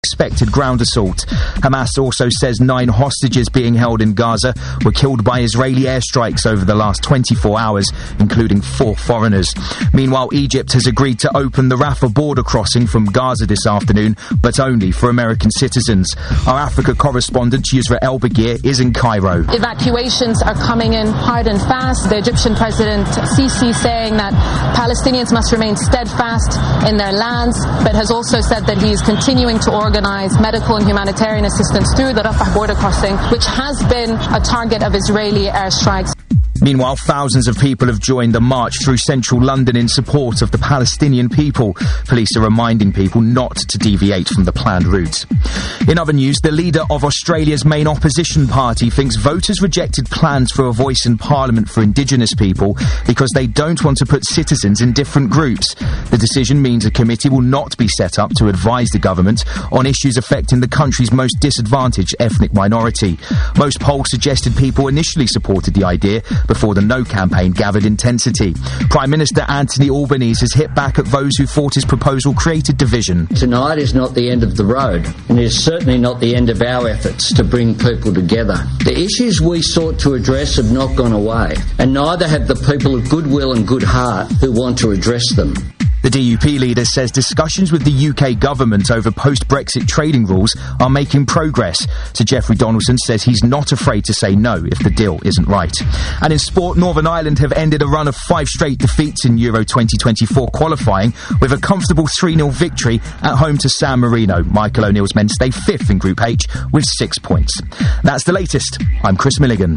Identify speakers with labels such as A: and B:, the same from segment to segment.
A: expected ground assault. Hamas also says 9 hostages being held in Gaza were killed by Israeli airstrikes over the last 24 hours, including 4 foreigners. Meanwhile, Egypt has agreed to open the Rafah border crossing from Gaza this afternoon, but only for American citizens. Our Africa correspondent, Yusra El-Bagir, is in Cairo.
B: Evacuations are coming in hard and fast. The Egyptian President Sisi saying that Palestinians must remain steadfast in their lands, but has also said that he is continuing to organize medical and humanitarian assistance through the Rafah border crossing, which has been a target of Israeli airstrikes.
A: Meanwhile, thousands of people have joined the march through central London in support of the Palestinian people. Police are reminding people not to deviate from the planned route. In other news, the leader of Australia's main opposition party thinks voters rejected plans for a voice in Parliament for Indigenous people because they don't want to put citizens in different groups. The decision means a committee will not be set up to advise the government on issues affecting the country's most disadvantaged ethnic minority. Most polls suggested people initially supported the idea before the No campaign gathered intensity. Prime Minister Anthony Albanese has hit back at those who thought his proposal created division.
C: Tonight is not the end of the road, and it is certainly not the end of our efforts to bring people together. The issues we sought to address have not gone away, and neither have the people of goodwill and good heart who want to address them.
A: The DUP leader says discussions with the UK government over post-Brexit trading rules are making progress. Sir Geoffrey Donaldson says he's not afraid to say no if the deal isn't right. And in sport, Northern Ireland have ended a run of 5 straight defeats in Euro 2024 qualifying with a comfortable 3-0 victory at home to San Marino. Michael O'Neill's men stay 5th in Group H with 6 points. That's the latest. I'm Chris Milligan.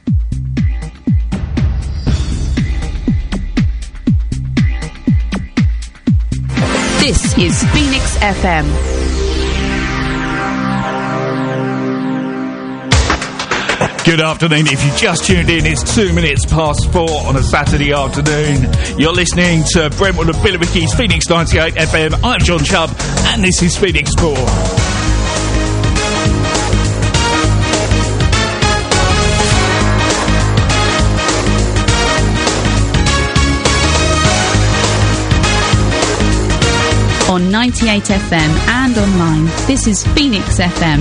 D: This is Phoenix FM.
E: Good afternoon. If you just tuned in, it's 2 minutes past 4 on a Saturday afternoon. You're listening to Brentwood and Billericay's Phoenix 98 FM. I'm John Chubb, and this is Phoenix Sport.
D: On 98 FM and online, this is Phoenix FM.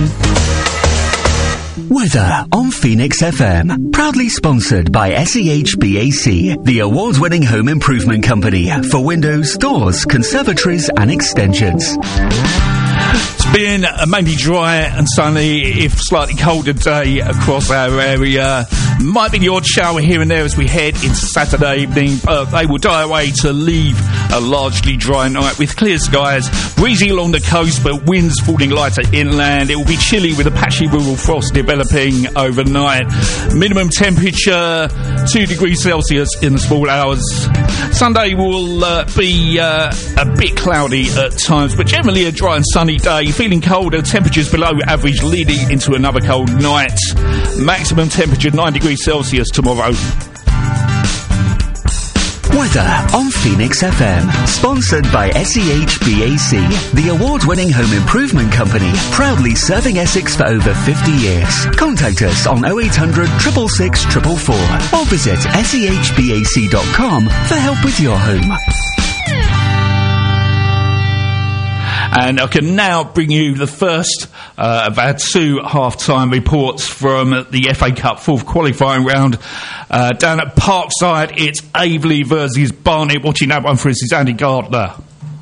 F: Weather on Phoenix FM. Proudly sponsored by SEHBAC, the award-winning home improvement company for windows, doors, conservatories and extensions.
E: It's been a mainly dry and sunny, if slightly colder day across our area. Might be the odd shower here and there as we head into Saturday evening, but they will die away to leave a largely dry night with clear skies, breezy along the coast, but winds falling lighter inland. It will be chilly with a patchy rural frost developing overnight. Minimum temperature 2 degrees Celsius in the small hours. Sunday will be a bit cloudy at times, but generally a dry and sunny day. Feeling colder, temperatures below average leading into another cold night. Maximum temperature 9 degrees Celsius tomorrow.
F: Weather on Phoenix FM. Sponsored by SEHBAC, the award-winning home improvement company, proudly serving Essex for over 50 years. Contact us on 0800 666 444 or visit sehbac.com for help with your home.
E: And I can now bring you the first of our 2 half-time reports from the FA Cup 4th qualifying round. Down at Parkside, it's Aveley versus Barnet. Watching that one for us is Andy Gardner.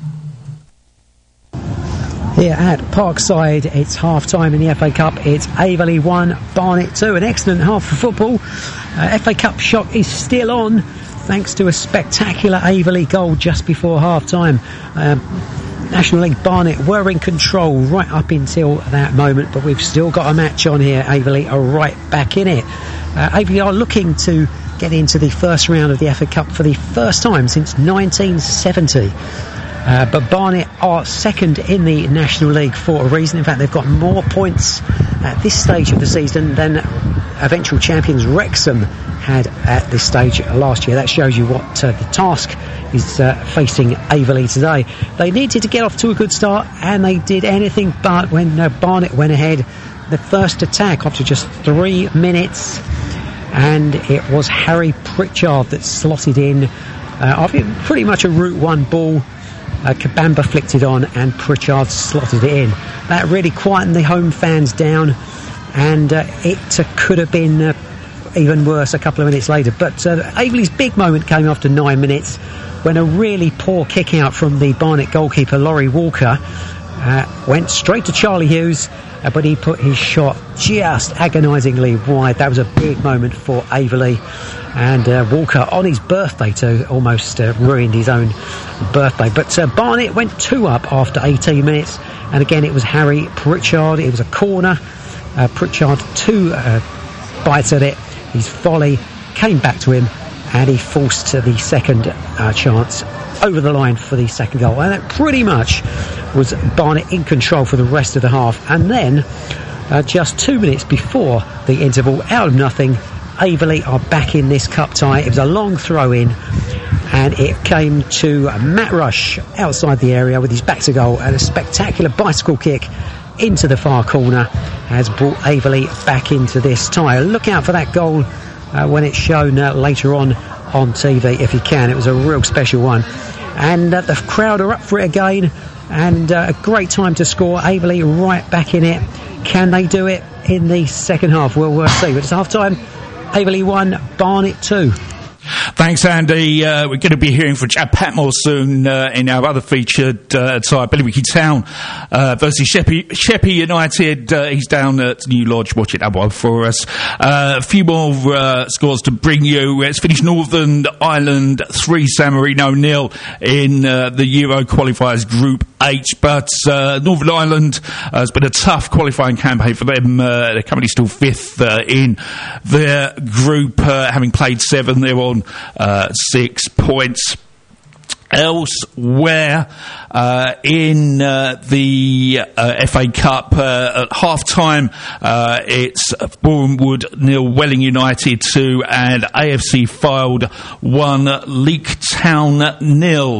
G: Here at Parkside, it's half-time in the FA Cup. It's Aveley 1, Barnet 2. An excellent half for football. FA Cup shock is still on, thanks to a spectacular Aveley goal just before half-time. National League Barnet were in control right up until that moment, but we've still got a match on here. Aveley are right back in it. Aveley are looking to get into the first round of the FA Cup for the first time since 1970. But Barnet are second in the National League for a reason. In fact, they've got more points at this stage of the season than eventual champions Wrexham had at this stage last year. That shows you what the task is facing Aveley today. They needed to get off to a good start, and they did anything but when Barnet went ahead. The first attack after just 3 minutes, and it was Harry Pritchard that slotted in pretty much a Route 1 ball Kabamba flicked it on and Pritchard slotted it in. That really quietened the home fans down, and it could have been even worse a couple of minutes later. But Aveley's big moment came after 9 minutes when a really poor kick out from the Barnet goalkeeper Laurie Walker went straight to Charlie Hughes, but he put his shot just agonisingly wide. That was a big moment for Aveley, and Walker on his birthday too almost ruined his own birthday. But Barnet went 2 up after 18 minutes, and again it was Harry Pritchard. It was a corner. Pritchard 2 bites at it. His volley came back to him, and he forced the second chance over the line for the second goal. And that pretty much was Barnet in control for the rest of the half. And then, just 2 minutes before the interval, out of nothing, Aveley are back in this cup tie. It was a long throw-in, and it came to Matt Rush outside the area with his back to goal, and a spectacular bicycle kick into the far corner has brought Aveley back into this tie. Look out for that goal when it's shown later on TV if you can. It was a real special one, and the crowd are up for it again, and a great time to score. Aveley right back in it. Can they do it in the second half? We'll see. But it's half time. Aveley 1, Barnet 2.
E: Thanks, Andy. We're going to be hearing from Chad Patmore soon in our other featured tie, Billericay Town versus Sheppey United. He's down at New Lodge. Watch it up for us. A few more scores to bring you. It's finished Northern Ireland 3, San Marino 0 in the Euro qualifiers Group H, but Northern Ireland has been a tough qualifying campaign for them. They're currently still 5th in their group, having played 7. They're on 6 points. Elsewhere in the FA Cup at half-time, it's Bournemouth 0, Welling United 2, and AFC Fylde 1, Leek Town 0.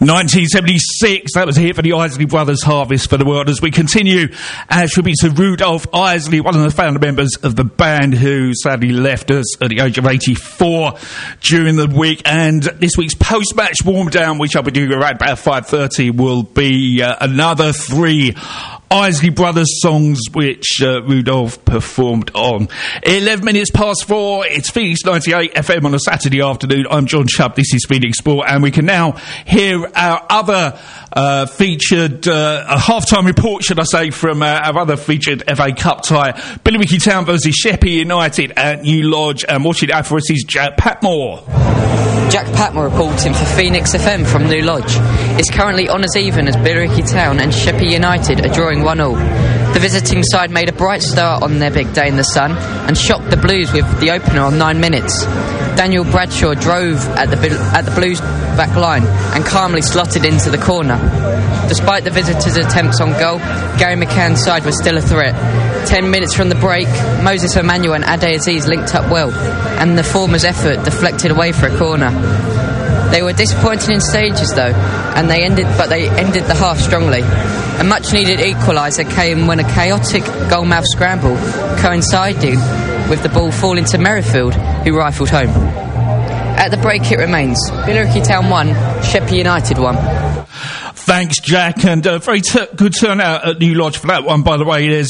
E: 1976, that was a hit for the Isley Brothers, Harvest for the World. As we continue, our tribute to Rudolph Isley, one of the founder members of the band who sadly left us at the age of 84 during the week. And this week's post-match warm-down, which I'll be doing around about 5:30, will be another 3 Isley Brothers songs which Rudolph performed on. 11 minutes past 4, it's Phoenix 98 FM on a Saturday afternoon. I'm John Chubb, this is Phoenix Sport, and we can now hear our other featured, a half-time report, should I say, from our other featured FA Cup tie, Billericay Town versus Sheppey United at New Lodge, and watching it out for us is Jack Patmore.
H: Jack Patmore reporting for Phoenix FM from New Lodge. It's currently on as even as Billericay Town and Sheppey United are drawing 1-1. The visiting side made a bright start on their big day in the sun and shocked the Blues with the opener on 9 minutes. Daniel Bradshaw drove at the Blues back line and calmly slotted into the corner. Despite the visitors' attempts on goal, Gary McCann's side was still a threat. 10 minutes from the break, Moses Emmanuel and Ade Aziz linked up well, and the former's effort deflected away for a corner. They were disappointed in stages though, and they ended the half strongly. A much-needed equaliser came when a chaotic goalmouth scramble coincided with the ball falling to Merrifield, who rifled home. At the break it remains, Billericay Town 1, Sheppey United 1.
E: Thanks, Jack, and very good turnout at New Lodge for that one, by the way. There's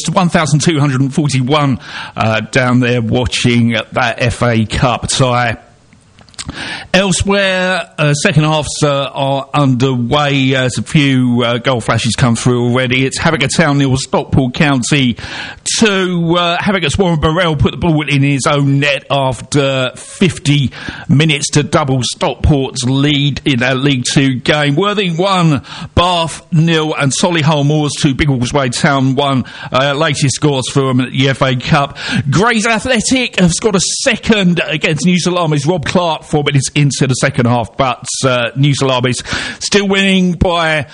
E: 1,241 down there watching that FA Cup tie. Elsewhere, second halves are underway. There's a few goal flashes come through already. It's Harrogate Town 0, Stockport County 2. Harrogate's Warren Burrell put the ball in his own net after 50 minutes to double Stockport's lead in that League 2 game. Worthing 1, Bath 0, and Solihull Moors 2, Biggleswade Town 1. Latest scores from the FA Cup. Grays Athletic have scored a second against New Salamis. Rob Clark 4 minutes into the second half, but New Salamis still winning by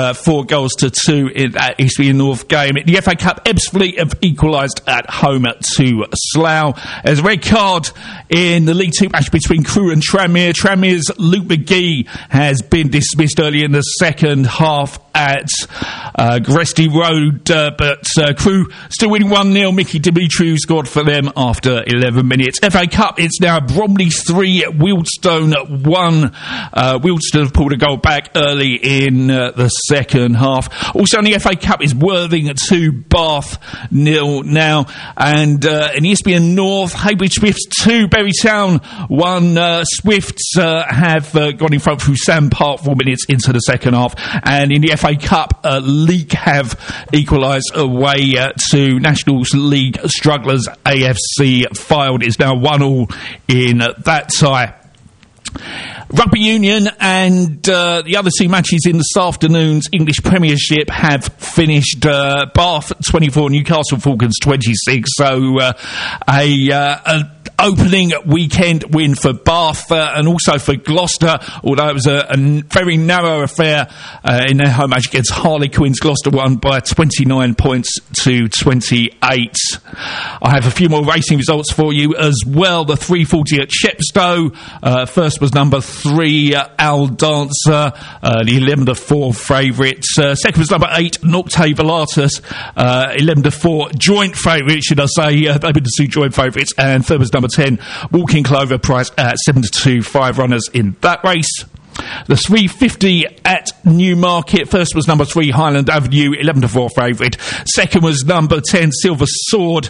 E: 4-2 in that Eastleigh North game. In the FA Cup, Ebbsfleet have equalised at home to Slough. There's a red card in the League 2 match between Crewe and Tranmere. Tranmere's Luke McGee has been dismissed early in the second half at Gresty Road, but Crewe still winning 1-0. Mickey Dimitriou scored for them after 11 minutes. FA Cup, it's now Bromley 3, Wealdstone 1. Wealdstone have pulled a goal back early in the second half. Also in the FA Cup is Worthing 2, Bath 0 now. And in the Eastbourne North, Heybridge Swifts 2, Bury Town 1. Swifts have gone in front through Sam Park 4 minutes into the second half. And in the FA Cup, League have equalised away to Nationals League strugglers AFC Fylde. It's now 1-1 in that tie. Rugby Union and the other 2 matches in this afternoon's English Premiership have finished. Bath 24, Newcastle Falcons 26. So an opening weekend win for Bath and also for Gloucester, although it was a very narrow affair in their home match against Harlequins. Gloucester won by 29 points to 28. I have a few more racing results for you as well. The 340 at Chepstow. First was number 3, Al Dancer, the 11-4 favourite. Second was number 8, Nocte Velatus, 11-4 joint favourite, should I say. They've been the 2 joint favourites. And third was number 10, Walking Clover, priced at 7-2, 5 runners in that race. The 350 at Newmarket. First was number 3, Highland Avenue, 11-4 favourite. Second was number 10, Silver Sword,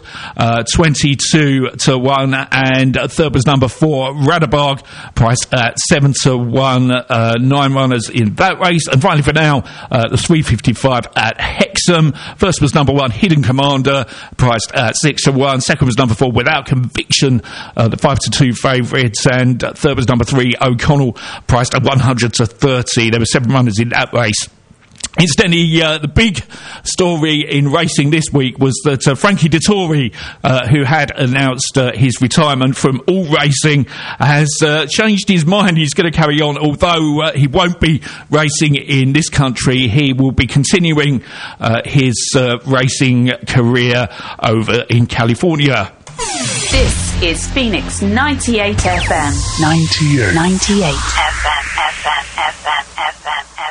E: 22-1. And third was number 4, Radebarg, priced at 7-1, 9 runners in that race. And finally for now, the 355 at Hexham. First was number 1, Hidden Commander, priced at 6-1. Second was number 4, Without Conviction, the 5-2 favourite. And third was number 3, O'Connell, priced at 100-30. There were 7 runners in that race. Incidentally, the big story in racing this week was that Frankie Dettori, who had announced his retirement from all racing, has changed his mind. He's going to carry on, although he won't be racing in this country. He will be continuing his racing career over in California.
D: This is Phoenix 98 FM. 98 FM.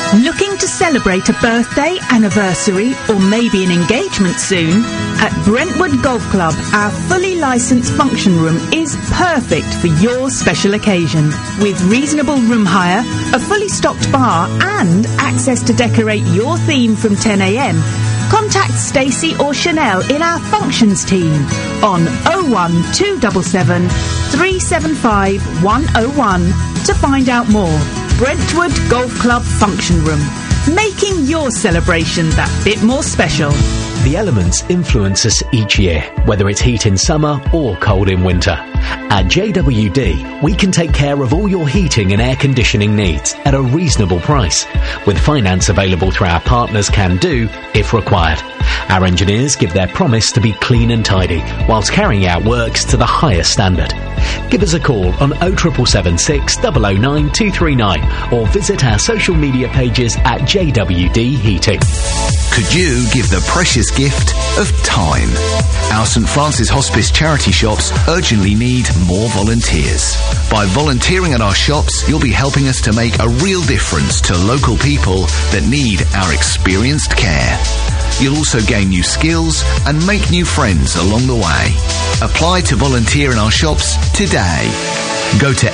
I: Looking to celebrate a birthday, anniversary, or maybe an engagement soon? At Brentwood Golf Club, our fully licensed function room is perfect for your special occasion. With reasonable room hire, a fully stocked bar, and access to decorate your theme from 10 a.m, contact Stacey or Chanel in our functions team on 01277 375 101 to find out more. Brentwood Golf Club Function Room, making your celebration that bit more special.
J: The elements influence us each year, whether it's heat in summer or cold in winter. At JWD, we can take care of all your heating and air conditioning needs at a reasonable price, with finance available through our partners Can Do if required. Our engineers give their promise to be clean and tidy, whilst carrying out works to the highest standard. Give us a call on 07776 009 239 or visit our social media pages at JWD Heating.
K: Could you give the precious gift of time? Our St Francis Hospice charity shops urgently need more volunteers. By volunteering at our shops, you'll be helping us to make a real difference to local people that need our experienced care. You'll also gain new skills and make new friends along the way. Apply to volunteer in our shops today. Go to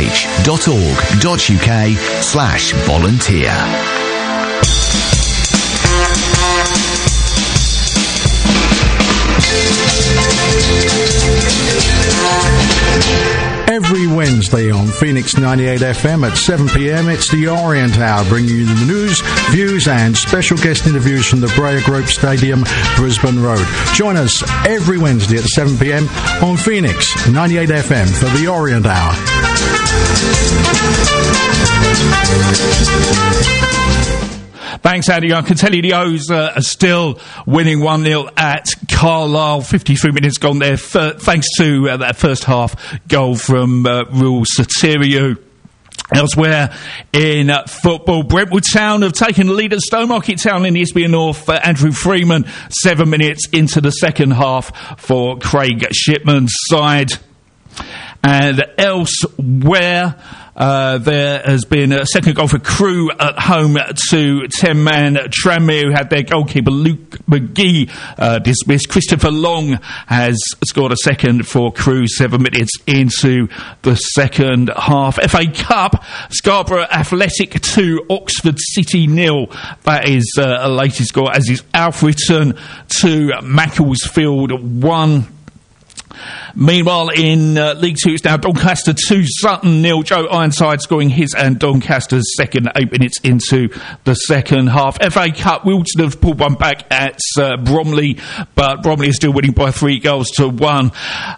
K: sfh.org.uk/volunteer.
L: Every Wednesday on Phoenix 98 FM at 7 p.m, it's the Orient Hour, bringing you the news, views and special guest interviews from the Breyer Group Stadium, Brisbane Road. Join us every Wednesday at 7 p.m. on Phoenix 98 FM for the Orient Hour.
E: Thanks, Andy. I can tell you the O's are still winning 1-0 at Carlisle. 53 minutes gone there, thanks to that first half goal from Rule Soteriou. Elsewhere in football, Brentwood Town have taken the lead at Stowmarket Town in the Isthmian North. Andrew Freeman, 7 minutes into the second half for Craig Shipman's side. And elsewhere, there has been a second goal for Crewe at home to 10-man Tranmere, who had their goalkeeper Luke McGee dismissed. Christopher Long has scored a second for Crewe 7 minutes into the second half. FA Cup, Scarborough Athletic 2, Oxford City 0. That is a latest score, as is Alfreton 2, Macclesfield 1. Meanwhile, in League 2, it's now Doncaster 2, Sutton 0. Joe Ironside scoring his and Doncaster's second 8 minutes into the second half. FA Cup, Wilton have pulled one back at Bromley, but Bromley is still winning by 3-1.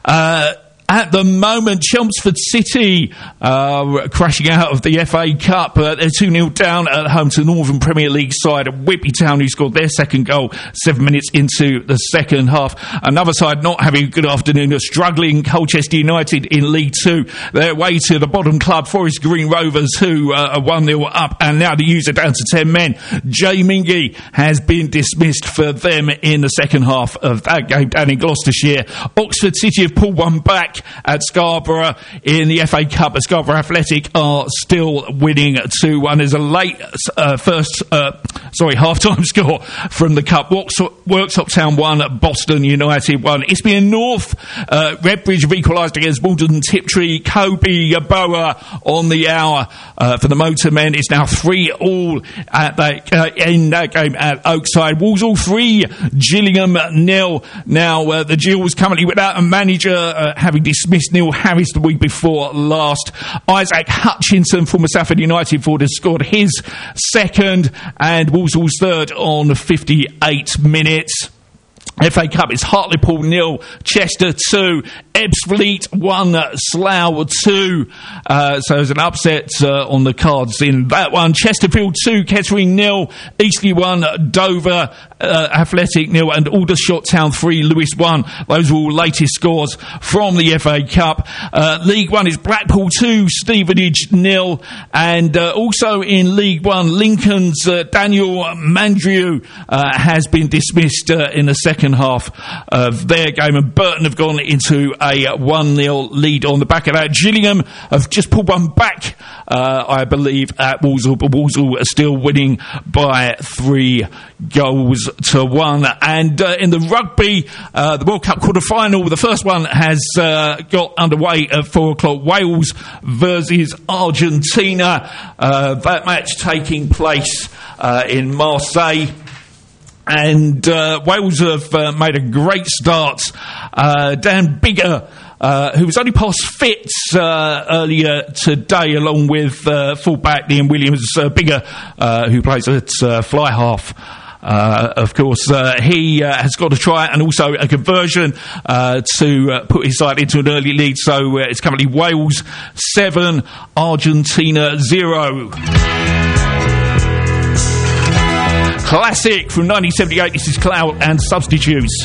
E: At the moment, Chelmsford City crashing out of the FA Cup. They're 2-0 down at home to Northern Premier League side Whitby Town, who scored their second goal 7 minutes into the second half. Another side not having a good afternoon, struggling, Colchester United in League 2. They're away to the bottom club, Forest Green Rovers, who are 1-0 up, and now the user down to 10 men. Jay Mingy has been dismissed for them in the second half of that game down in Gloucestershire. Oxford City have pulled one back at Scarborough in the FA Cup, but Scarborough Athletic are still winning 2-1. There's a late half-time score from the Cup. Worksop Town 1, Boston United 1. Isthmian North, Redbridge have equalised against Walden Tiptree. Kobe Boa on the hour for the Motormen. It's now 3-3 in that game at Oakside. Walsall 3, Gillingham 0. Now the Gills currently without a manager, having dismissed Neil Harris the week before last. Isaac Hutchinson, former Stafford United forward, has scored his second, and Walsall's third on 58 minutes. FA Cup is Hartlepool 0, Chester 2, Ebbsfleet 1, Slough 2. So there's an upset on the cards in that one. Chesterfield 2, Kettering 0, Eastleigh 1, Dover Athletic 0, and Aldershot Town 3, Lewis 1. Those are all latest scores from the FA Cup. League 1 is Blackpool 2, Stevenage 0, and also in League 1, Lincoln's Daniel Mandrew has been dismissed in the second half of their game, and Burton have gone into a 1-0 lead on the back of that. Gillingham have just pulled one back I believe, at Walsall, but Walsall are still winning by 3 goals to 1. And in the rugby, the World Cup quarter-final, the first one has got underway at 4 o'clock. Wales versus Argentina. That match taking place in Marseille. And Wales have made a great start. Dan Biggar, who was only past fit earlier today, along with fullback Liam Williams. Biggar, who plays at fly half. Of course, he has got a try and also a conversion to put his side into an early lead. So it's currently Wales 7, Argentina 0. Classic from 1978. This is Clout and Substitutes.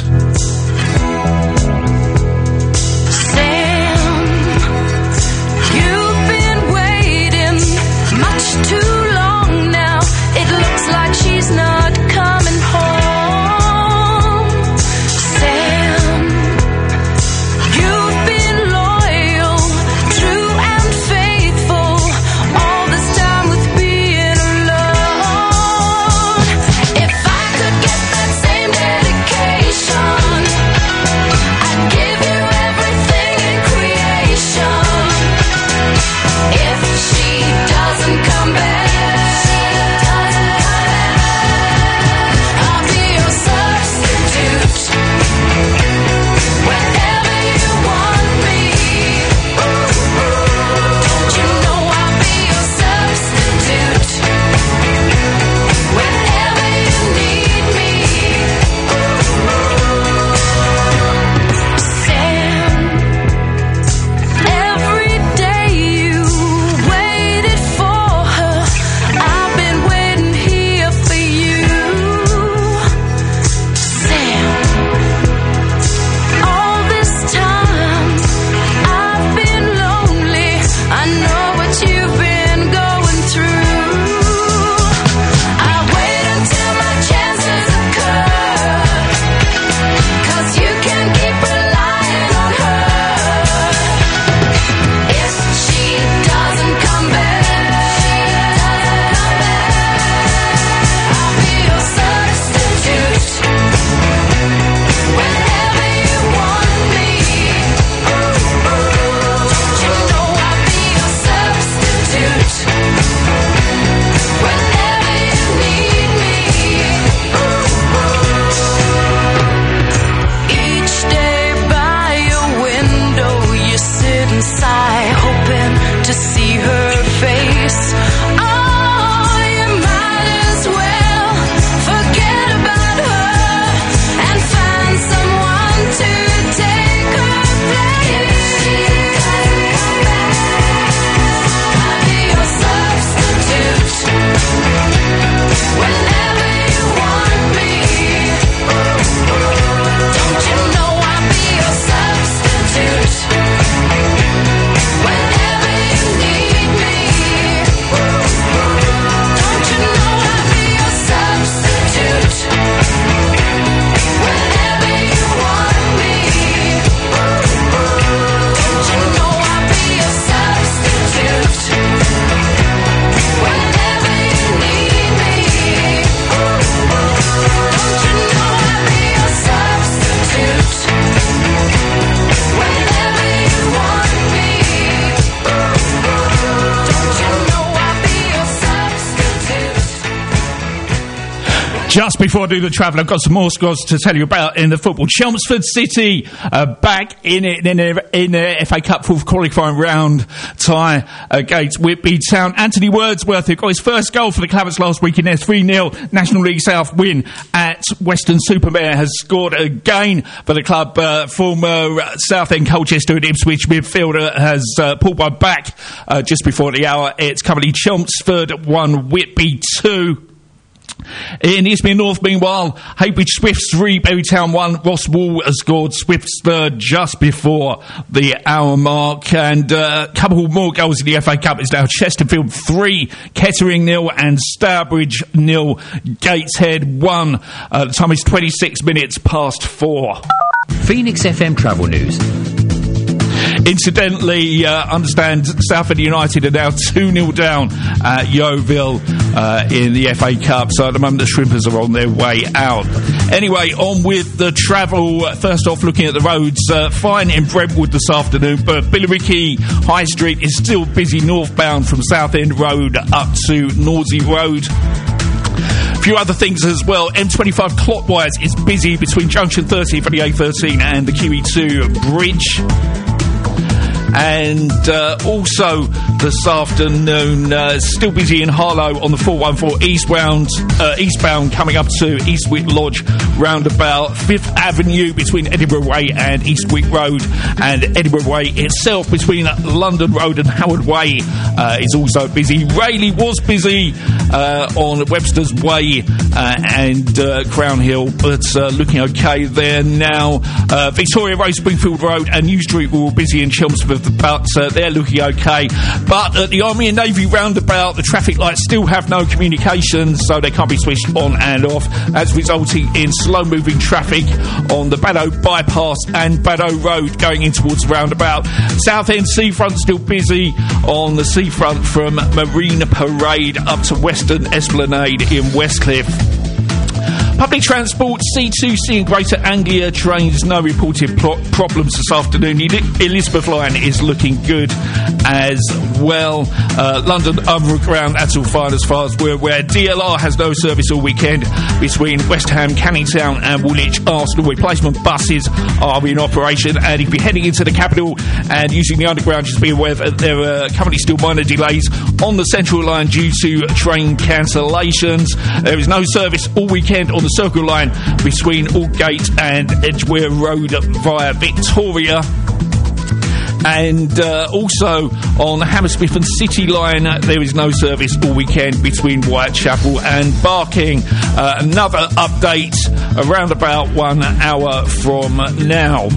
E: Just before I do the travel, I've got some more scores to tell you about in the football. Chelmsford City back in the FA Cup fourth qualifying round tie against Whitby Town. Anthony Wordsworth, who got his first goal for the Claverts last week in their 3-0 National League South win at Weston-super-Mare, has scored again for the club. Former Southend, Colchester and Ipswich midfielder has pulled one back just before the hour. It's currently Chelmsford 1, Whitby 2. In Eastmead North, meanwhile, Heybridge Swifts 3, Berry Town 1. Ross Wall has scored Swifts third just before the hour mark. And a couple more goals in the FA Cup. It's now Chesterfield 3, Kettering 0 and Stourbridge 0, Gateshead 1. The time is 26 minutes past 4.
J: Phoenix FM Travel News.
E: Incidentally, understand Southend United are now 2-0 down at Yeovil in the FA Cup, so at the moment the Shrimpers are on their way out. Anyway, on with the travel. First off, looking at the roads, fine in Brentwood this afternoon, but Billericay High Street is still busy northbound from Southend Road up to Norsey Road. A few other things as well. M25 clockwise is busy between junction 30 for the A13 and the QE2 bridge. And also this afternoon, still busy in Harlow on the 414 eastbound coming up to Eastwick Lodge roundabout. 5th Avenue between Edinburgh Way and Eastwick Road, and Edinburgh Way itself between London Road and Howard Way is also busy. Rayleigh was busy on Webster's Way and Crown Hill, but looking okay there now. Victoria Road, Springfield Road and New Street were all busy in Chelmsford, but they're looking okay. But at the Army and Navy roundabout, the traffic lights still have no communication, so they can't be switched on and off. That's resulting in slow-moving traffic on the Baddow Bypass and Baddow Road going in towards the roundabout. Southend Seafront still busy on the seafront from Marine Parade up to Western Esplanade in Westcliff. Public transport, C2C and Greater Anglia trains, no reported problems this afternoon. Elizabeth Line is looking good as well. London Underground, that's all fine as far as we're aware. DLR has no service all weekend between West Ham, Canning Town and Woolwich Arsenal. Replacement buses are in operation, and if you're heading into the capital and using the Underground, just be aware that there are currently still minor delays on the Central Line due to train cancellations. There is no service all weekend on the Circle Line between Aldgate and Edgware Road via Victoria. And also on the Hammersmith and City Line, there is no service all weekend between Whitechapel and Barking. Another update around about 1 hour from now.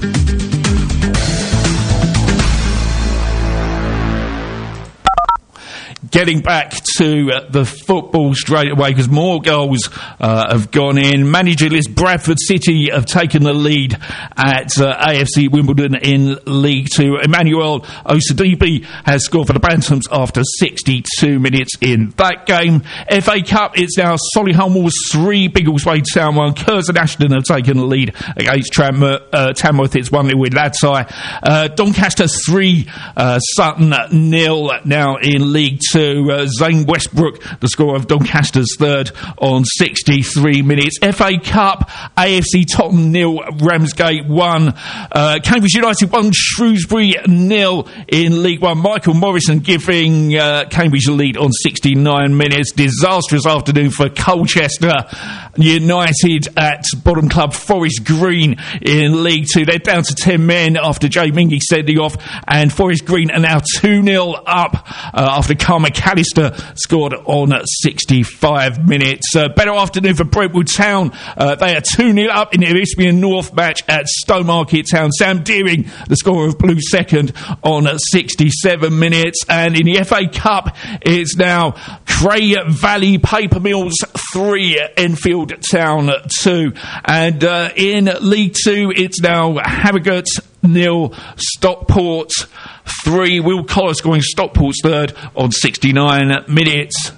E: Getting back to the football straight away, because more goals have gone in. Managerless Bradford City have taken the lead at AFC Wimbledon in League Two. Emmanuel Osadibe has scored for the Bantams after 62 minutes in that game. FA Cup, it's now Solihull Moors 3, Biggleswade Town 1. Curzon Ashton have taken the lead against Tamworth. It's 1-0 with Ladseye. Doncaster 3, Sutton 0 now in League Two. Zane Westbrook, the scorer of Doncaster's third on 63 minutes. FA Cup, AFC Tottenham 0, Ramsgate 1. Cambridge United 1, Shrewsbury 0 in League One. Michael Morrison giving Cambridge the lead on 69 minutes. Disastrous afternoon for Colchester United at bottom club Forest Green in League Two. They're down to 10 men after Jay Mingy sending off, and Forest Green are now 2-0 up after Carl McAllister scored on 65 minutes. Better afternoon for Brentwood Town. They are 2-0 up in the Isthmian North match at Stowmarket Town. Sam Deering, the scorer of Blue second on 67 minutes. And in the FA Cup, it's now Cray Valley Paper Mills 3, Enfield Town 2. And in League Two, it's now Harrogate 0, Stockport 3. Will Collar scoring Stockport's third on 69 minutes.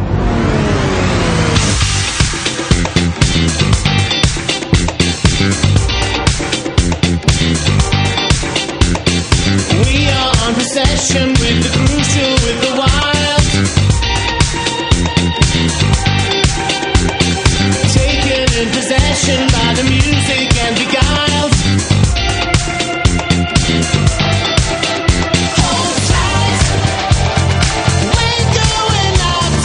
M: We are on possession with the crucial, with the wild. Taken in possession by the music and beguiled. Hold tight. We're going out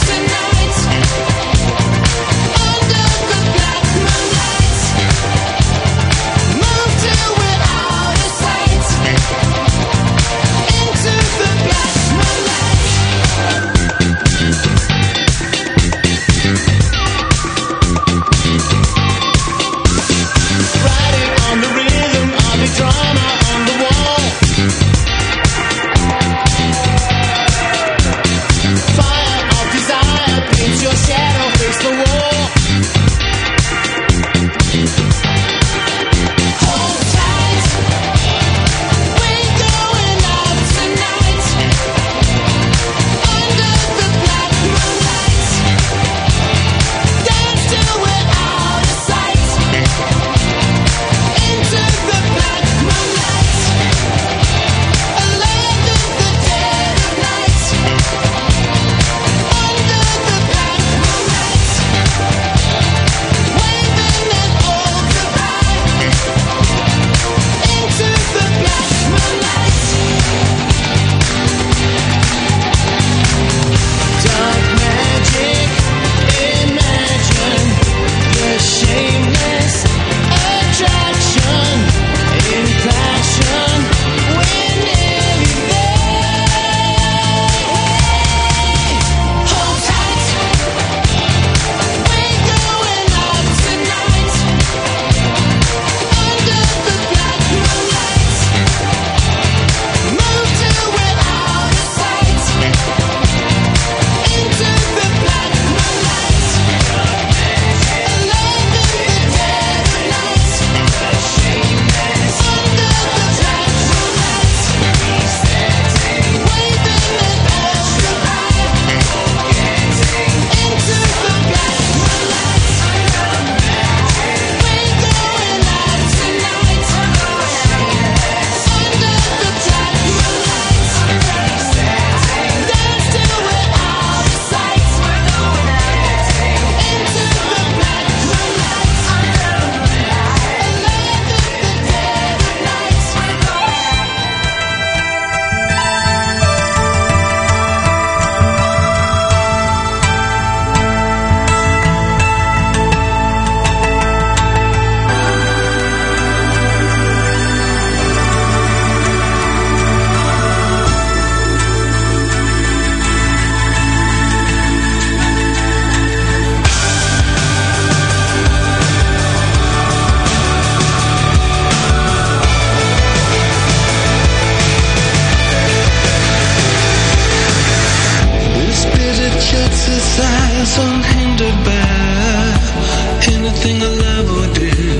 N: exercise unhindered by anything I'll ever do.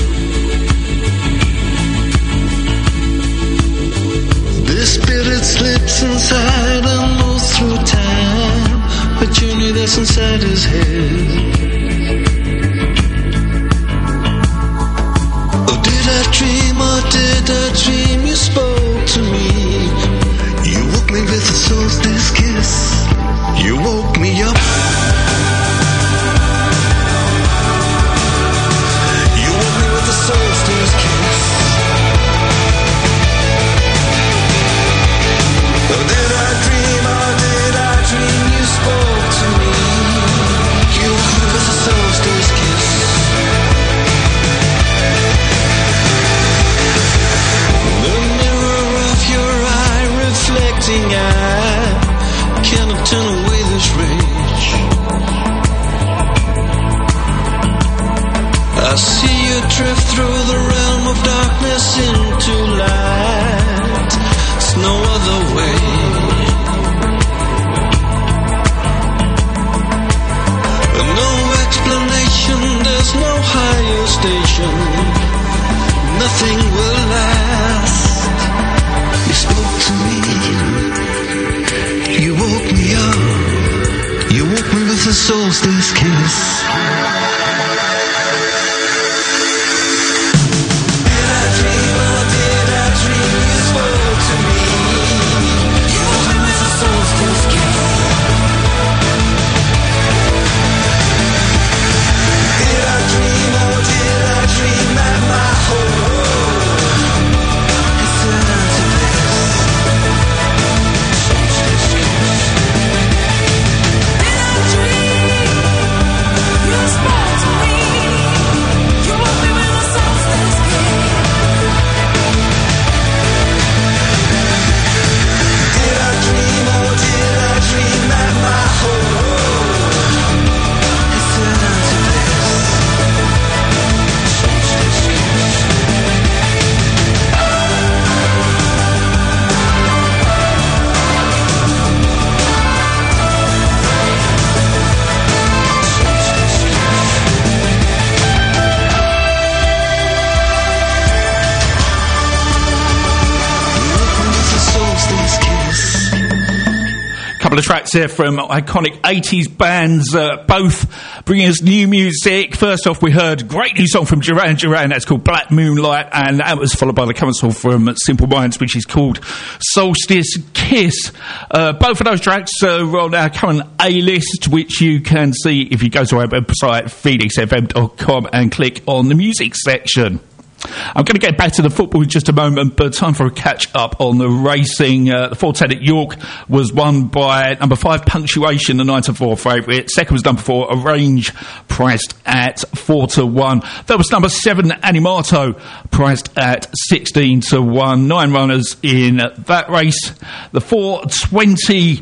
N: This spirit slips inside and moves through time, a journey that's inside his head. Oh, did I dream or did I dream you spoke to me? You woke me with a solstice kiss. You woke me up. You woke me with a solstice kiss. Oh, did I dream or did I dream you spoke to me? You woke me with a solstice kiss. The mirror of your eye reflecting eye cannot turn away this rage. I see you drift through the realm of darkness into light. There's no other way. No explanation, there's no higher station. Nothing will last. You spoke to me. You woke me up. You woke me with a solstice kiss. Did I dream or did I dream you spoke to me? You woke me with a solstice kiss. Did I dream or did I dream that my whole world is turned to bliss?
E: Couple of tracks there from iconic 80s bands, both bringing us new music. First off, we heard a great new song from Duran Duran, that's called Black Moonlight, and that was followed by the current song from Simple Minds, which is called Solstice Kiss. Both of those tracks are on our current A-list, which you can see if you go to our website, phoenixfm.com, and click on the music section. I'm going to get back to the football in just a moment, but time for a catch-up on the racing. The 410 at York was won by number 5 Punctuation, the 9-4 favourite. Second was number 4 Arrange, priced at 4-1. There was number 7 Animato, priced at 16-1. 9 runners in that race. The 420...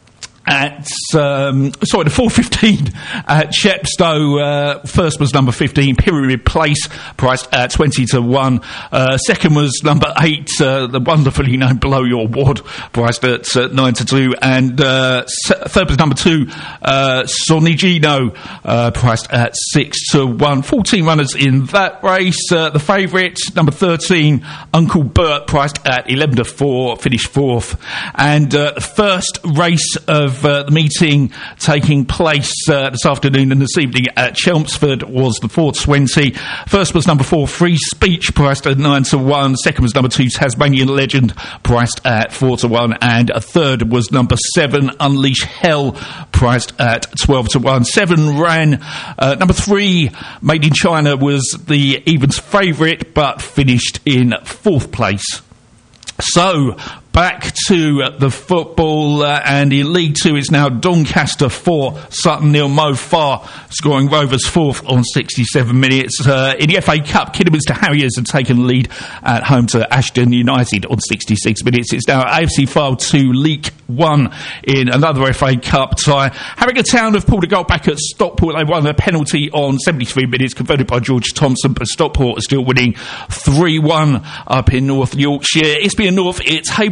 E: the 415 at Chepstow. First was number 15, Pyramid Place, priced at 20-1. Second was number 8, the wonderfully named Blow Your Wad, priced at 9-2. And third was number 2, Sonigino, priced at 6-1. 14 runners in that race. The favourite, number 13, Uncle Bert, priced at 11-4, finished 4th. And the first race of the meeting taking place this afternoon and this evening at Chelmsford was the 420. First was number 4 Free Speech, priced at 9-1. Second was number 2 Tasmanian Legend, priced at 4-1. And a third was number 7 Unleash Hell, priced at 12-1. 7 ran. Number 3 Made in China was the evens favourite, but finished in 4th place. So, back to the football, and in League 2 it's now Doncaster 4, Sutton 0, Mo Farr scoring Rovers 4th on 67 minutes. In the FA Cup, Kidderminster Harriers have taken the lead at home to Ashton United on 66 minutes. It's now AFC File 2, League 1 in another FA Cup tie. Harrogate Town have pulled a goal back at Stockport. They won a penalty on 73 minutes, converted by George Thompson, but Stockport are still winning 3-1 up in North Yorkshire. Isbian North, it's Hayward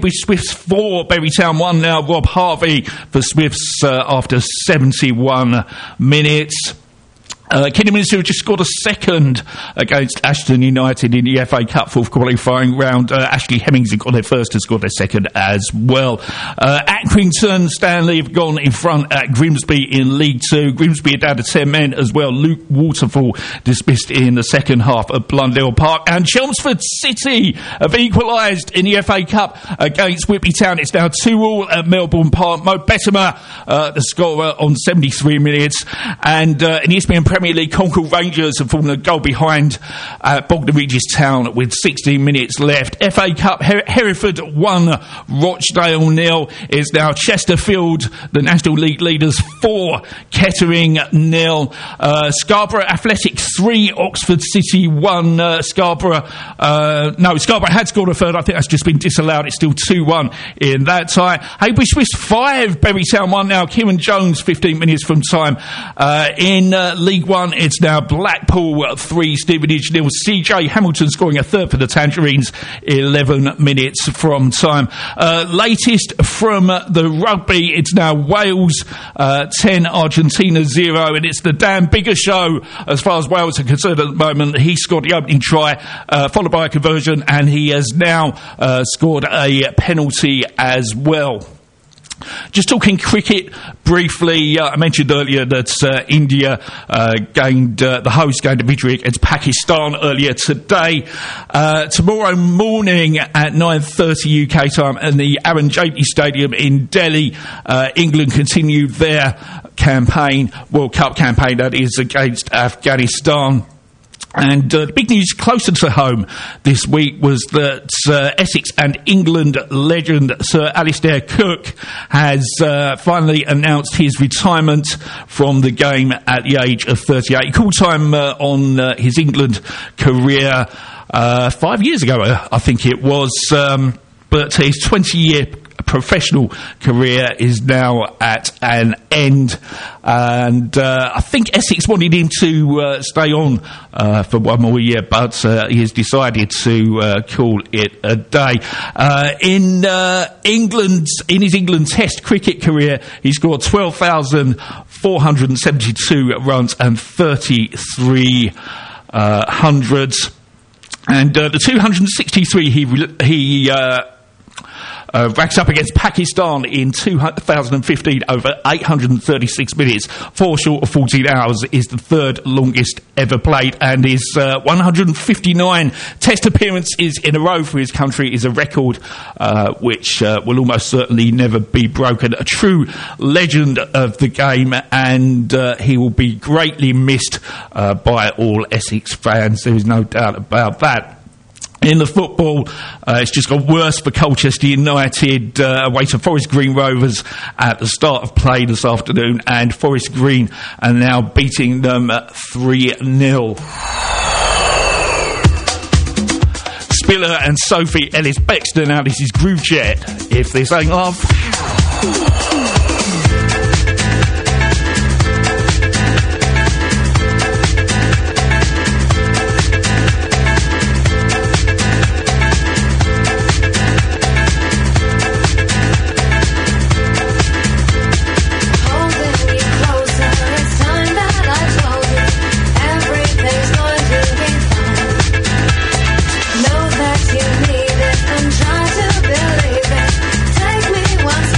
E: Hamish Swifts 4, Bury Town 1 now. Rob Harvey for Swifts after 71 minutes. Kidderminster just scored a second against Ashton United in the FA Cup fourth qualifying round. Ashley Hemmings got their first and scored their second as well. Accrington Stanley have gone in front at Grimsby in League 2. Grimsby are down to 10 men as well. Luke Waterfall dismissed in the second half at Blundell Park. And Chelmsford City have equalised in the FA Cup against Whitby Town. It's now 2-2 at Melbourne Park. Mo Bettimer, the scorer on 73 minutes. And in the Isthmian Premier League, Concord Rangers have fallen a goal behind Bognor Regis Town with 16 minutes left. FA Cup, Hereford 1, Rochdale 0. Is now Chesterfield, the National League leaders 4, Kettering 0. Scarborough Athletic 3, Oxford City 1. Scarborough had scored a third. I think that's just been disallowed. It's still 2-1 in that tie. Hayward Swiss 5, Bury Town 1 now. Kieran Jones 15 minutes from time. In League 1, it's now Blackpool 3, Stevenage 0. CJ Hamilton scoring a third for the Tangerines 11 minutes from time. Latest from the rugby, it's now Wales 10, Argentina 0, and it's the Dan Bigger show as far as Wales are concerned at the moment. He scored the opening try, followed by a conversion, and he has now scored a penalty as well. Just talking cricket briefly, I mentioned earlier that India gained the host gained a victory against Pakistan earlier today. Tomorrow morning at 9:30 UK time in the Arun Jaitley Stadium in Delhi, England continued their campaign, World Cup campaign, that is, against Afghanistan. And the big news closer to home this week was that Essex and England legend Sir Alistair Cook has finally announced his retirement from the game at the age of 38. He called time on his England career 5 years ago, I think it was, but his 20-year professional career is now at an end, and I think Essex wanted him to stay on for one more year, but he has decided to call it a day. In his England Test cricket career, he scored 12,472 runs and 33 hundreds, and the 263 he racks up against Pakistan in 2015 over 836 minutes, 4 short of 14 hours, is the third longest ever played, and his 159 Test appearances in a row for his country is a record which will almost certainly never be broken. A true legend of the game, and he will be greatly missed by all Essex fans. There is no doubt about that. In the football, it's just got worse for Colchester United, away to Forest Green Rovers at the start of play this afternoon, and Forest Green are now beating them 3-0. Spiller and Sophie Ellis-Bextor. Now this is Groove Jet. If this ain't love.
O: Know that you need it and try to believe it. Take me once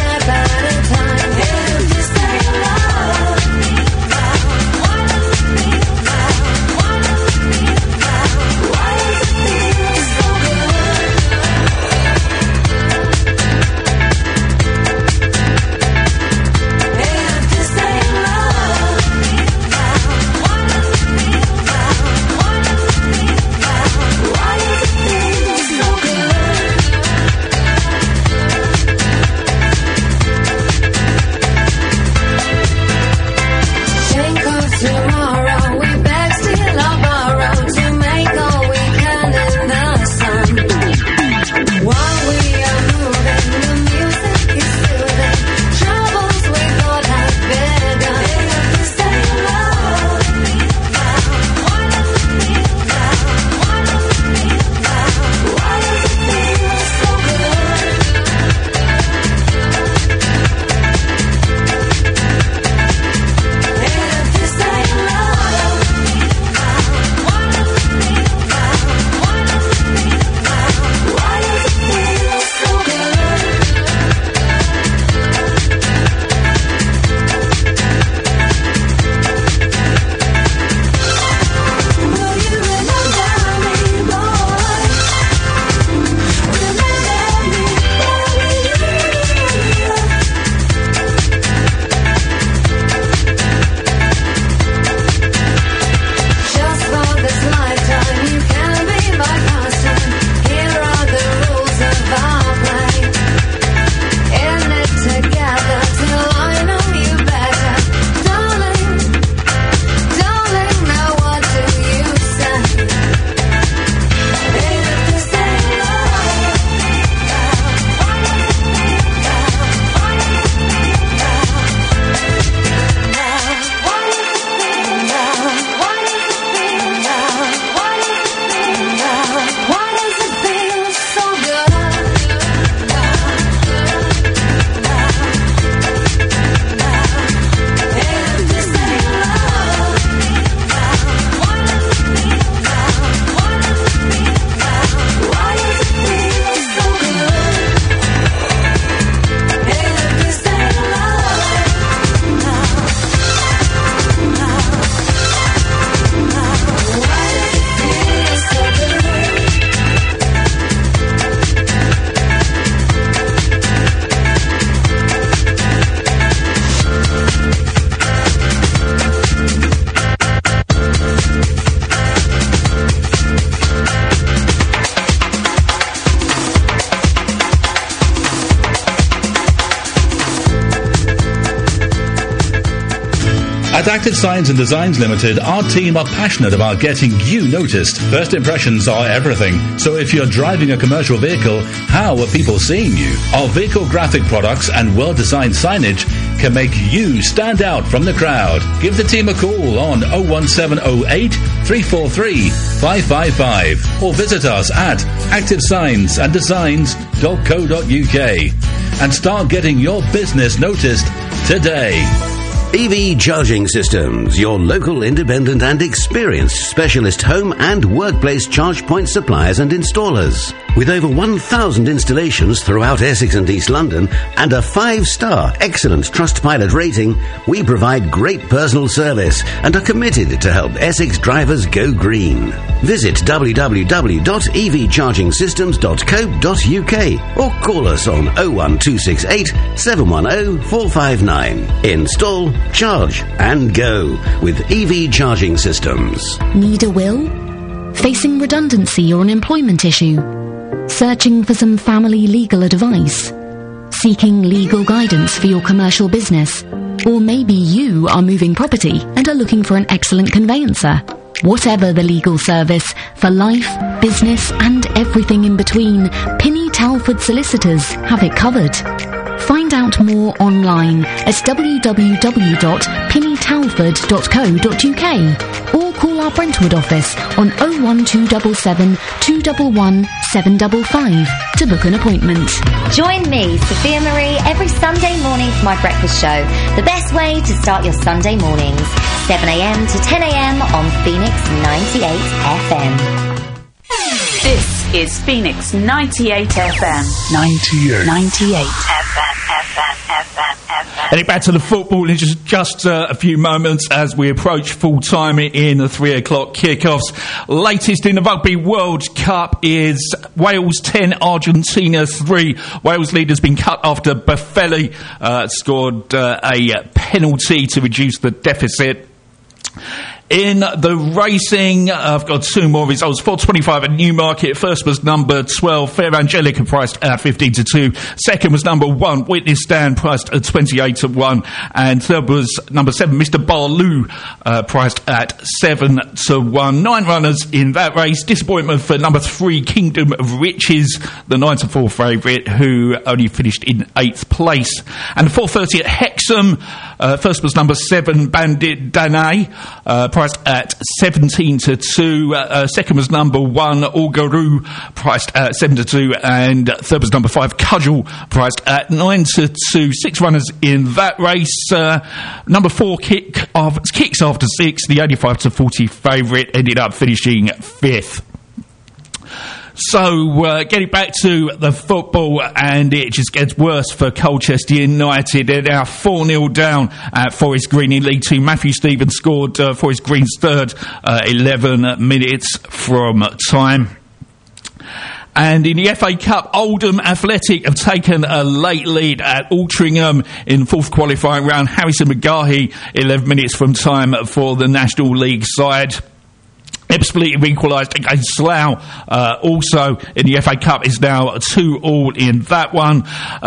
O: At Active Signs and Designs Limited, our team are passionate about getting you noticed. First impressions are everything. So if you're driving a commercial vehicle, how are people seeing you? Our vehicle graphic products and well-designed signage can make you stand out from the crowd. Give the team a call on 01708 343 555 or visit us at activesignsanddesigns.co.uk and start getting your business noticed today.
P: EV Charging Systems, your local independent and experienced specialist home and workplace charge point suppliers and installers. With over 1,000 installations throughout Essex and East London and a 5-star excellent Trustpilot rating, we provide great personal service and are committed to help Essex drivers go green. Visit www.evchargingsystems.co.uk or call us on 01268 710 459. Install, charge and go with EV Charging Systems.
Q: Need a will? Facing redundancy or an employment issue? Searching for some family legal advice? Seeking legal guidance for your commercial business? Or maybe you are moving property and are looking for an excellent conveyancer? Whatever the legal service, for life, business and everything in between, Pinny Talford Solicitors have it covered. Find out more online at www.pinnytalford.co.uk or call our Brentwood office on 01277 211 755 to book an appointment.
R: Join me, Sophia Marie, every Sunday morning for my breakfast show. The best way to start your Sunday mornings. 7am to 10am on Phoenix 98 FM.
D: This is Phoenix 98 FM. 98 FM.
E: Heading back to the football in just a few moments as we approach full time in the 3 o'clock kickoffs. Latest in the Rugby World Cup is Wales 10, Argentina 3. Wales lead has been cut after Buffelli scored a penalty to reduce the deficit. In the racing, I've got two more results. 425 at Newmarket. First was number 12, Fair Angelica, priced at 15-2. Second was number 1, Witness Stand, priced at 28-1. And third was number 7, Mr. Barloo, priced at 7-1. 9 runners in that race. Disappointment for number 3, Kingdom of Riches, the 9-4 favourite, who only finished in 8th place. And 4:30 at Hexham. First was number 7, Bandit Danae, priced at 17-2. Second was number 1, Orgaroo, priced at 7-2. And third was number 5, Cudgel, priced at 9-2. 6 runners in that race. Number 4, Kicks After 6, the 85-40 favourite, ended up finishing 5th. So, getting back to the football, and it just gets worse for Colchester United. They're now 4-0 down at Forest Green in League 2. Matthew Stevens scored Forest Green's third 11 minutes from time. And in the FA Cup, Oldham Athletic have taken a late lead at Altrincham in fourth qualifying round. Harrison McGahey, 11 minutes from time for the National League side. Ebbsfleet have equalised against Slough. Also in the FA Cup is now 2-2 in that one.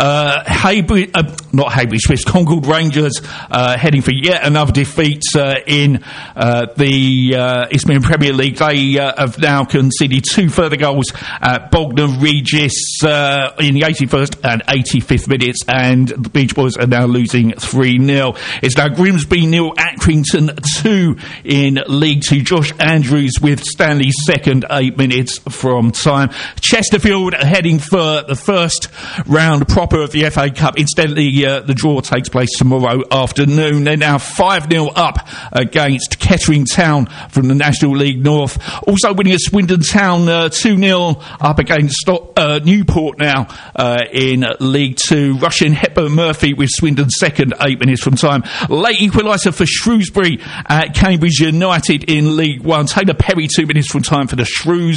E: Concord Rangers heading for yet another defeat in the Isthmian Premier League. They have now conceded 2 further goals at Bognor Regis in the 81st and 85th minutes, and the Beach Boys are now losing 3-0. It's now Grimsby 0, Accrington 2 in League 2. Josh Andrews with Stanley's second 8 minutes from time. Chesterfield heading for the first round proper of the FA Cup. Incidentally, the draw takes place tomorrow afternoon. They're now 5-0 up against Kettering Town from the National League North. Also winning at Swindon Town 2-0 up against Newport now in League 2. Russian Hepburn Murphy with Swindon's second 8 minutes from time. Late equaliser for Shrewsbury at Cambridge United in League 1. Taylor Perry 2 minutes from time for the Shrews.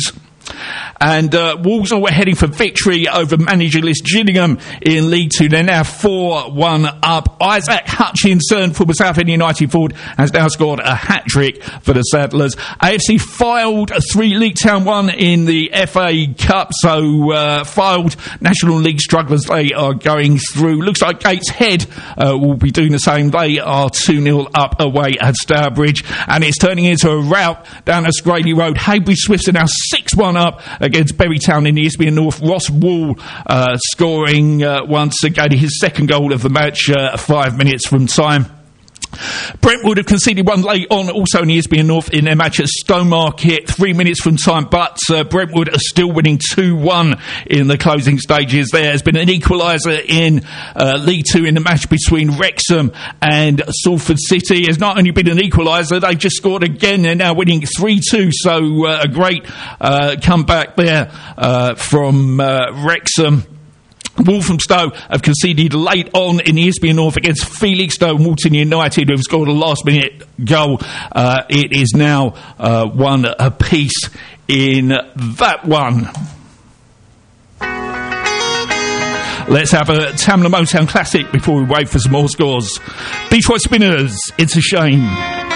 E: And Walsall were heading for victory over managerless Gillingham in League Two. They're now 4-1 up. Isaac Hutchinson from Southend United forward has now scored a hat-trick for the Saddlers. AFC Fylde 3, League Town 1 in the FA Cup. So Fylde National League strugglers, they are going through. Looks like Gateshead will be doing the same. They are 2-0 up away at Stourbridge. And it's turning into a rout down Ascraley Road. Haybridge Swifts are now 6-1 up against Berrytown in the Isthmian North. Ross Wall scoring once again his second goal of the match 5 minutes from time. Brentwood have conceded one late on, also in the Isthmian North, in their match at Stowmarket, 3 minutes from time, but Brentwood are still winning 2-1 in the closing stages. There has been an equaliser in League Two in the match between Wrexham and Salford City. There's not only been an equaliser, they've just scored again. They're now winning 3-2, so a great comeback there from Wrexham. Walthamstow have conceded late on in the Isthmian North against Felixstowe. Walton United have scored a last-minute goal. It is now 1 apiece in that one. Let's have a Tamla Motown classic before we wait for some more scores. Detroit Spinners, It's a Shame.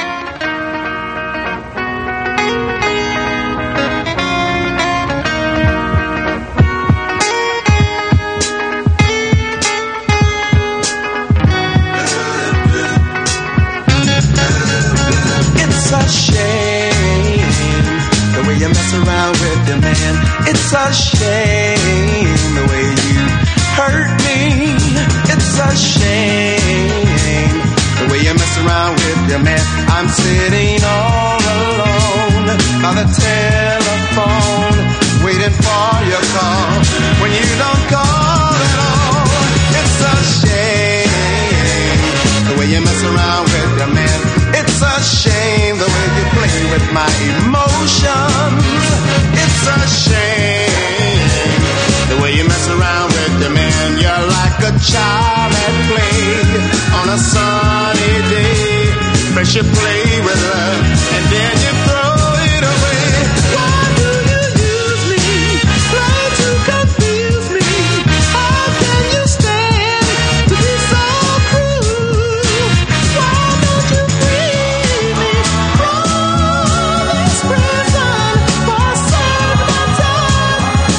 N: It's a shame the way you hurt me. It's a shame the way you mess around with your man. I'm sitting all alone by the telephone, waiting for your call when you don't call at all. It's a shame the way you mess around with your man. It's a shame the way you play with my emotions. It's a shame the way you mess around with the man. You're like a child at play on a sunny day. First you play with love and then you throw it away. Why do you use me? Try to confuse me. How can you stand to be so cruel? Why don't you free me from this prison for certain time?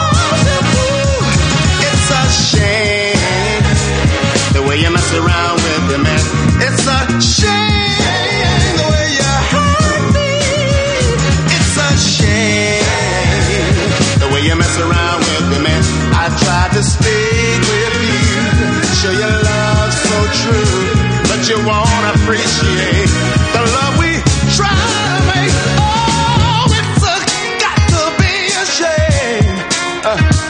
N: It's a shame the way you mess around with the man. It's a shame the way you hurt me. It's a shame the way you mess around with the man. I tried to stay with you, show your love so true, but you won't appreciate the love we try to make. Oh, it's got to be a shame.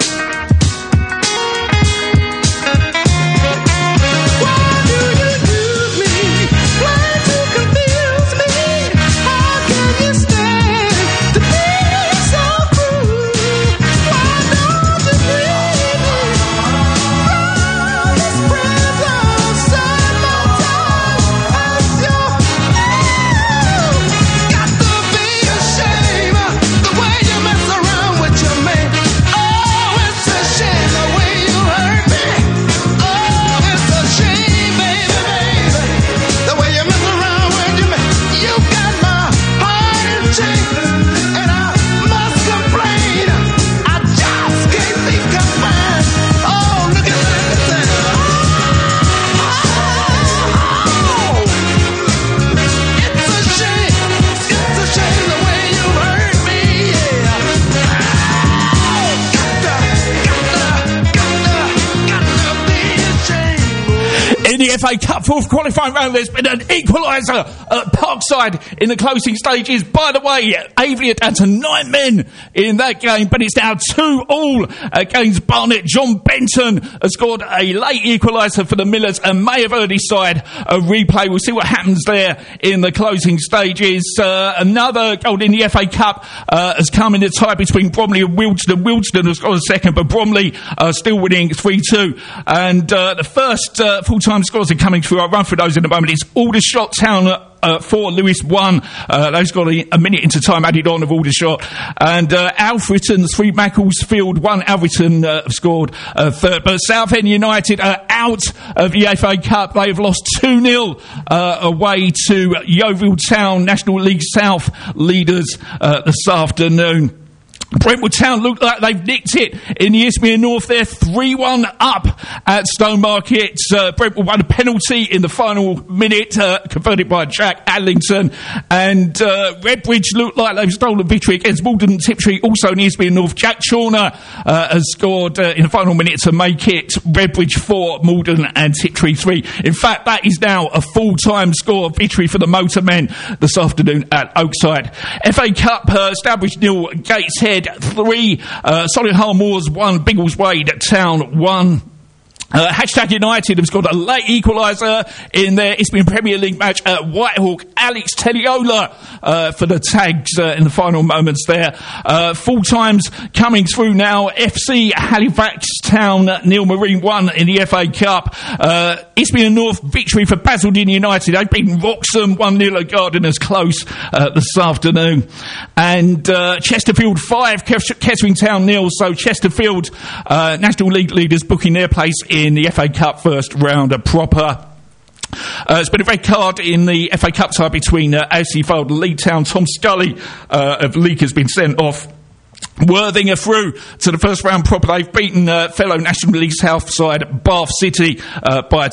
E: FA Cup fourth qualifying round, there's been an equaliser at Parkside in the closing stages. By the way, Aveley are down to 9 men in that game, but it's now 2-2 against Barnet. John Benton has scored a late equaliser for the Millers and may have earned his side a replay. We'll see what happens there in the closing stages. Another goal in the FA Cup has come in the tie between Bromley and Wildston. Wildston has got a second, but Bromley are still winning 3-2. And the first full-time scores are coming through. I'll run through those in a moment. It's Aldershot Town 4, Lewis 1. Those got a minute into time added on of Aldershot. And Alfreton 3, Macclesfield 1. Alfreton have scored third. But Southend United are out of the FA Cup. They have lost 2-0 away to Yeovil Town, National League South leaders this afternoon. Brentwood Town look like they've nicked it in the Isthmian North. They're 3-1 up at Stowmarket. Brentwood won a penalty in the final minute, converted by Jack Adlington. And Redbridge look like they've stolen a victory against Malden Tiptree, also in the Isthmian North. Jack Chawner has scored in the final minute to make it Redbridge 4, Malden and Tiptree 3. In fact, that is now a full-time score victory for the Motormen this afternoon at Oakside. FA Cup, Stourbridge 0, Gateshead 3, Solihull Moors 1, Biggleswade Town 1. Hashtag United have scored a late equaliser in their Isthmian Premier League match at Whitehawk. Alex Teliola for the Tags in the final moments there. Full times coming through now. FC Halifax Town, Neil Marine 1 in the FA Cup. Isthmian North victory for Basildon United. They've beaten Wroxham 1-0 at Gardeners Close this afternoon. And Chesterfield 5, Kettering Town 0. So Chesterfield, National League leaders booking their place in the FA Cup first round proper. It's been a red card in the FA Cup tie between AFC Fylde and League Town. Tom Scully of League has been sent off. Worthing are through to the first round proper. They've beaten fellow National League South side Bath City by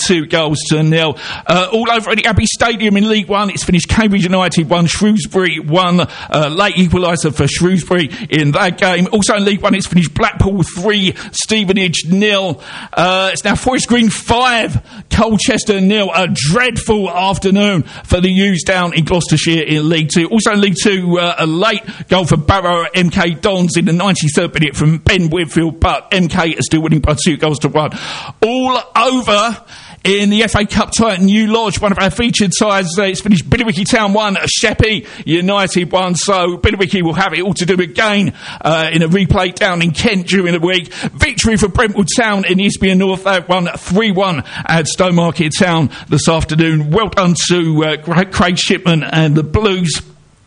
E: 2-0. All over at the Abbey Stadium in League One, it's finished Cambridge United 1, Shrewsbury 1. Late equaliser for Shrewsbury in that game. Also in League One, it's finished Blackpool 3, Stevenage 0. It's now Forest Green 5, Colchester 0. A dreadful afternoon for the U's down in Gloucestershire in League 2. Also in League 2, a late goal for Barrow at MK Dons in the 93rd minute from Ben Whitfield, but MK are still winning by 2-1. All over in the FA Cup tie at New Lodge, one of our featured sides. It's finished Billericay Town 1, Sheppey United 1. So Billericay will have it all to do again in a replay down in Kent during the week. Victory for Brentwood Town in the Isthmian North. They won 3-1 at Stowmarket Town this afternoon. Well done to Craig Shipman and the Blues.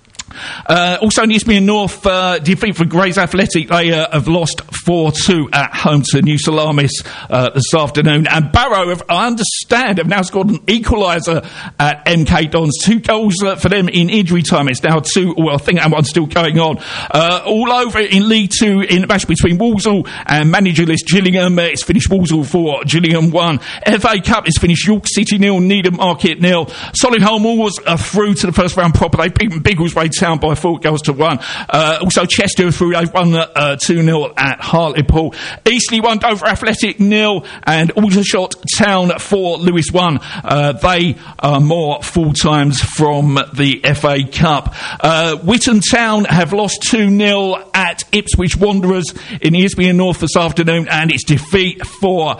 E: Also in the Isthmian North, defeat for Grays Athletic. They have lost 4-2 at home to New Salamis this afternoon. And Barrow, I understand, have now scored an equaliser at MK Dons. 2 goals for them in injury time. It's now 2, well, I think that one's still going on. All over in League 2 in the match between Walsall and managerless Gillingham. It's finished Walsall 4, Gillingham 1. FA Cup is finished York City 0, Needham Market 0. Solihull Moors are through to the first round proper. They've beaten Biggleswade Town by 4-1. Also Chester through. They've won 2-0 at Hartlepool. Eastleigh 1, Dover Athletic 0, and Aldershot Town 4, Lewis 1. They are more full times from the FA Cup. Whitton Town have lost 2-0 at Ipswich Wanderers in the Isthmian North this afternoon, and it's defeat for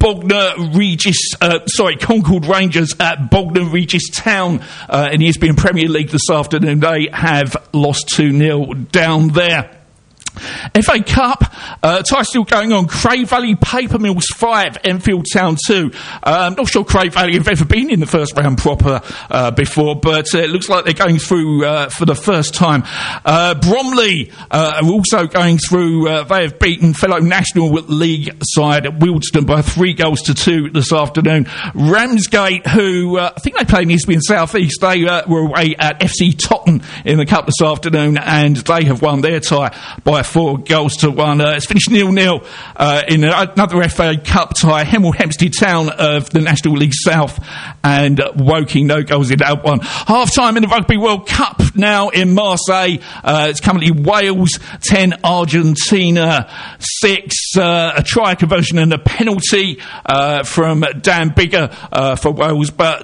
E: Concord Rangers at Bognor Regis Town in the Isthmian Premier League this afternoon. They have lost 2-0 down there. FA Cup tie still going on. Cray Valley Paper Mills 5, Enfield Town 2. Not sure Cray Valley have ever been in the first round proper before, but it looks like they're going through for the first time. Bromley are also going through. They have beaten fellow National League side Wealdstone by 3-2 this afternoon. Ramsgate, who I think they play in Isthmian South East, they were away at FC Totton in the cup this afternoon, and they have won their tie by 4-1. It's finished 0-0 in another FA Cup tie. Hemel Hempstead Town of the National League South and Woking, no goals in that one. Half time in the Rugby World Cup now in Marseille. It's currently Wales 10, Argentina 6. A try conversion and a penalty from Dan Bigger for Wales, but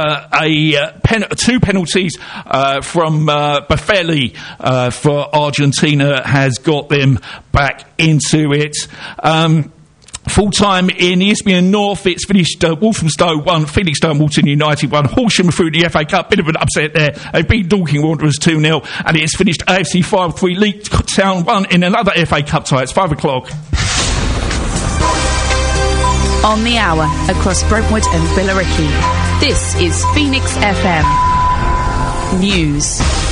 E: 2 penalties from Baffelli for Argentina has got them back into it. Full time in the Isthmian North, it's finished Walthamstow 1, Felixstowe Walton United 1, Horsham through the FA Cup. Bit of an upset there. They beat Dorking Wanderers 2-0, and it's finished AFC Fylde 3, League Town 1 in another FA Cup tie. It's 5 o'clock.
D: On the hour across Brentwood and Billericay. This is Phoenix FM. News.